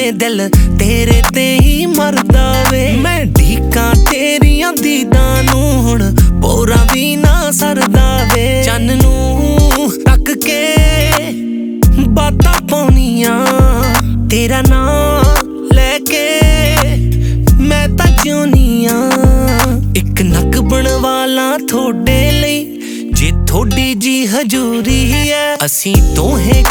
दिल तेरे ते ही मरदा वे। मैं ढीकां तेरियां दीदां नूं हुण पोरा भी ना सरदा वे। चन्न नूं तक के बातां पाउणियां तेरा नाम लैके मैं तां जिउनियां। इक नक बनवाला थोड़े लई जे थोड़ी जी हजूरी है। असीं दोहें